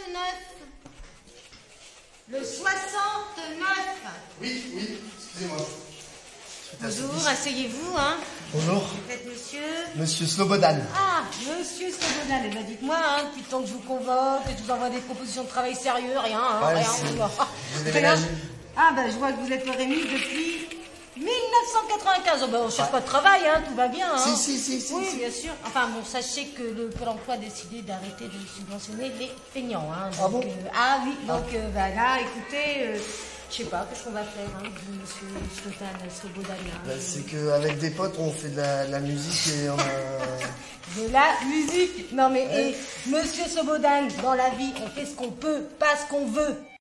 Le 69. Oui, excusez-moi. Bonjour, asseyez-vous, hein. Bonjour. Vous êtes monsieur? Monsieur Slobodan. Ah, monsieur Slobodan. Eh ben, dites-moi, hein, depuis le temps que je vous convoque, que je vous envoie des propositions de travail sérieux, rien, hein, Ouais, rien. vous Rien. déménagez. Ah, ben, je vois que vous êtes remis depuis 1995. Oh, ben, on cherche pas de travail, hein, tout va bien, hein. Si. Oui, bien sûr. Enfin, bon, sachez que le Pôle emploi a décidé d'arrêter de subventionner les feignants, hein. Ah bon? Ah oui, donc, ben là, écoutez, je sais pas, qu'est-ce qu'on va faire, hein, monsieur Slobodan, là. Bah, c'est qu'avec des potes, on fait de la musique et on a... De la musique. Non mais, monsieur Slobodan, dans la vie, on fait ce qu'on peut, pas ce qu'on veut.